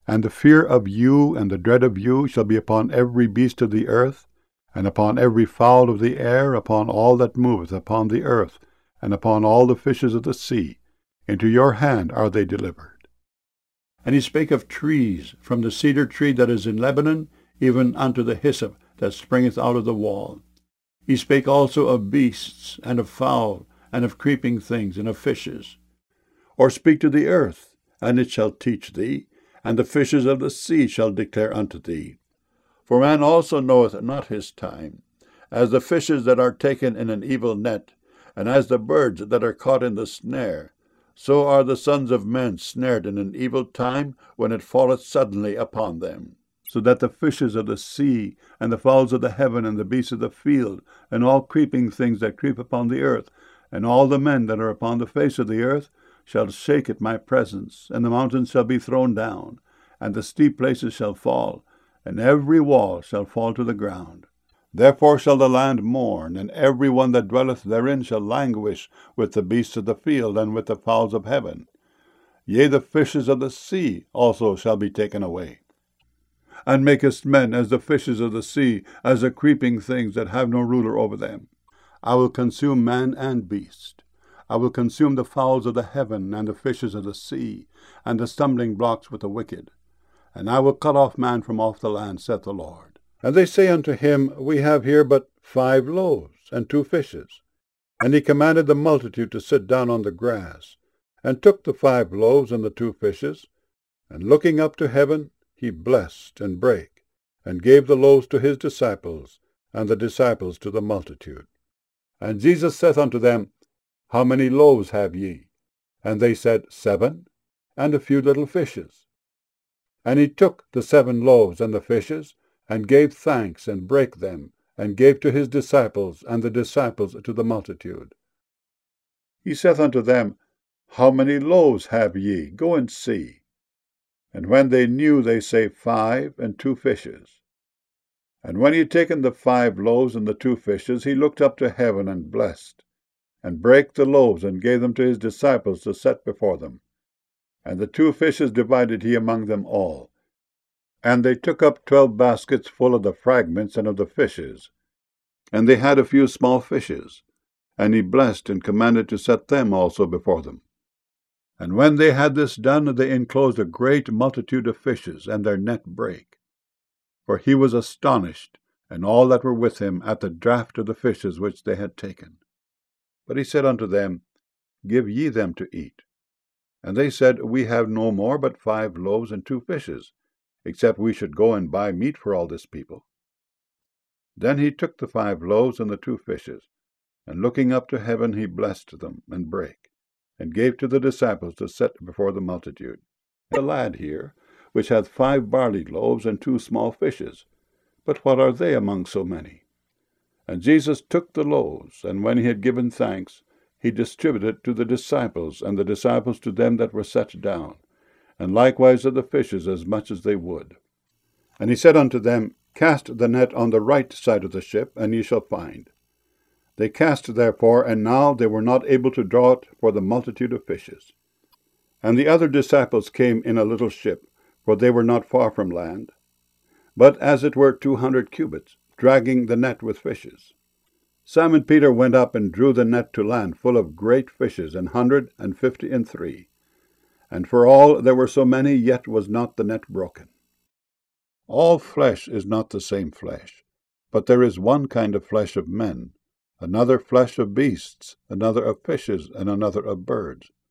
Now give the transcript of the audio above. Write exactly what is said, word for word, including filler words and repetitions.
And the fear of you and the dread of you shall be upon every beast of the earth, and upon every fowl of the air, upon all that moveth upon the earth, and upon all the fishes of the sea. Into your hand are they delivered. And he spake of trees, from the cedar tree that is in Lebanon, even unto the hyssop that springeth out of the wall. He spake also of beasts, and of fowl, and of creeping things, and of fishes. Or speak to the earth, and it shall teach thee, and the fishes of the sea shall declare unto thee. For man also knoweth not his time, as the fishes that are taken in an evil net, and as the birds that are caught in the snare, so are the sons of men snared in an evil time, when it falleth suddenly upon them. So that the fishes of the sea, and the fowls of the heaven, and the beasts of the field, and all creeping things that creep upon the earth, and all the men that are upon the face of the earth, shall shake at my presence, and the mountains shall be thrown down, and the steep places shall fall, and every wall shall fall to the ground. Therefore shall the land mourn, and every one that dwelleth therein shall languish with the beasts of the field, and with the fowls of heaven. Yea, the fishes of the sea also shall be taken away. And makest men as the fishes of the sea, as the creeping things that have no ruler over them. I will consume man and beast. I will consume the fowls of the heaven, and the fishes of the sea, and the stumbling blocks with the wicked. And I will cut off man from off the land, saith the Lord. And they say unto him, We have here but five loaves, and two fishes. And he commanded the multitude to sit down on the grass, and took the five loaves and the two fishes, and looking up to heaven, he blessed, and brake, and gave the loaves to his disciples, and the disciples to the multitude. And Jesus saith unto them, How many loaves have ye? And they said, Seven, and a few little fishes. And he took the seven loaves and the fishes, and gave thanks, and brake them, and gave to his disciples, and the disciples to the multitude. He saith unto them, How many loaves have ye? Go and see. And when they knew, they say, Five, and two fishes. And when he had taken the five loaves and the two fishes, he looked up to heaven, and blessed, and brake the loaves, and gave them to his disciples to set before them. And the two fishes divided he among them all. And they took up twelve baskets full of the fragments and of the fishes. And they had a few small fishes. And he blessed, and commanded to set them also before them. And when they had this done, they enclosed a great multitude of fishes, and their net brake. For he was astonished, and all that were with him, at the draught of the fishes which they had taken. But he said unto them, Give ye them to eat. And they said, We have no more but five loaves and two fishes, except we should go and buy meat for all this people. Then he took the five loaves and the two fishes, and looking up to heaven, he blessed them, and brake, and gave to the disciples to set before the multitude. A lad here, which hath five barley loaves and two small fishes. But what are they among so many? And Jesus took the loaves, and when he had given thanks, he distributed to the disciples, and the disciples to them that were set down, and likewise of the fishes as much as they would. And he said unto them, Cast the net on the right side of the ship, and ye shall find. They cast therefore, and now they were not able to draw it for the multitude of fishes. And the other disciples came in a little ship, for they were not far from land, but as it were two hundred cubits, dragging the net with fishes. Simon Peter went up and drew the net to land full of great fishes, an hundred and fifty and three. And for all there were so many, yet was not the net broken. All flesh is not the same flesh, but there is one kind of flesh of men, another flesh of beasts, another of fishes, and another of birds.